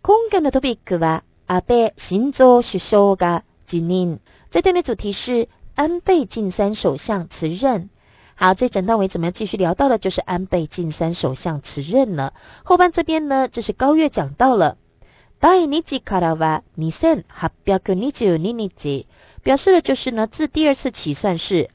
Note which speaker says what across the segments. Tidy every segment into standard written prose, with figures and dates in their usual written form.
Speaker 1: 今回のトピックは安倍晋三首相が辞任。这段的主题是安倍晋三首相辞任。好，这整段为止我们要继续聊到的就是安倍晋三首相辞任了。后半这边呢，这是高月讲到了。第2次からは2822日，表示的就是呢，自第二次起算是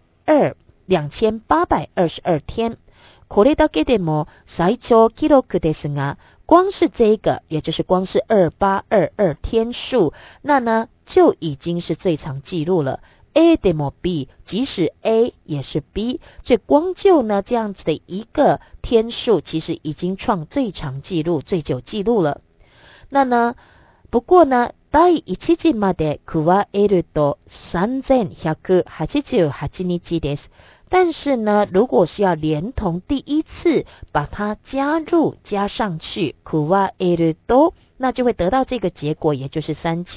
Speaker 1: 2822天。これだけでも最長記録ですが，光是这个，也就是光是2822天数，那呢就已经是最长记录了。A でも B， 即使 A 也是 B， 这光就呢这样子的一个天数，其实已经创最长记录、最久记录了。那呢，不过呢，第1次まで加えると3188日です。但是呢，如果是要连同第一次把它加上去，加えると，那就会得到这个结果，也就是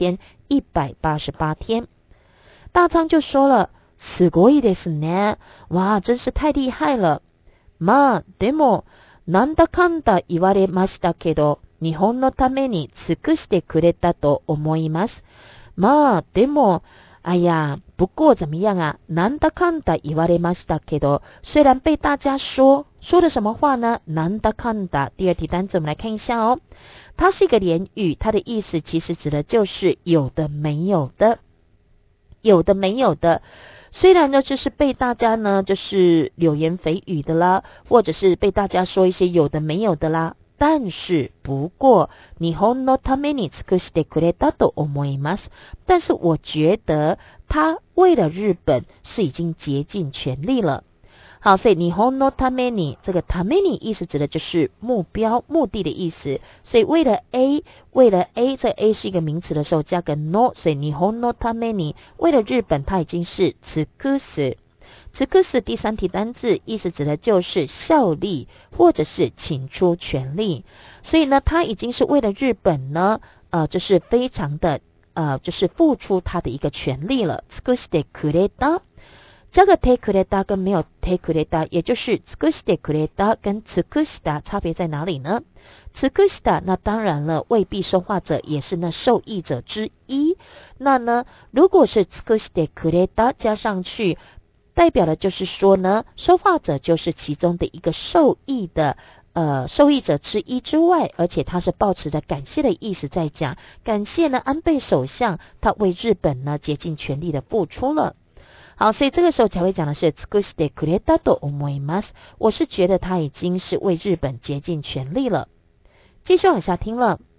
Speaker 1: 3188天。大仓就说了，すごいですね，哇，真是太厉害了。まあでもなんだかんだ言われましたけど、日本のために尽くしてくれたと思います。まあでも哎呀，不过怎么样啊？なんだかんだ言われましたけど，虽然被大家说的什么话呢？なんだかんだ，第二题单词我们来看一下哦。它是一个连语，它的意思其实指的就是有的没有的，有的没有的。虽然呢，就是被大家呢就是流言蜚语的啦，或者是被大家说一些有的没有的啦。但是不过日本のために尽くしてくれたと思います。但是我觉得他为了日本是已经竭尽全力了。好，所以日本のために这个ために意思指的就是目标、目的的意思。所以为了 A， 这 A 是一个名词的时候加个 no， 所以日本のために为了日本，它已经是尽くす。尽くす第3题单字意思指的就是效力或者是倾出全力，所以呢，他已经是为了日本呢，就是非常的就是付出他的一个全力了。尽くしてくれた，这个てくれた跟没有てくれた，也就是尽くしてくれた跟尽くした差别在哪里呢？尽くした那当然了，未必说话者也是那受益者之一。那呢，如果是尽くしてくれた加上去，代表的就是说呢，说话者就是其中的一个受益的受益者之一之外，而且他是抱持着感谢的意思在讲，感谢呢安倍首相他为日本呢竭尽全力的付出了。好，所以这个时候才会讲的是尽くしてくれたと思います。我是觉得他已经是为日本竭尽全力了。继续往下听了。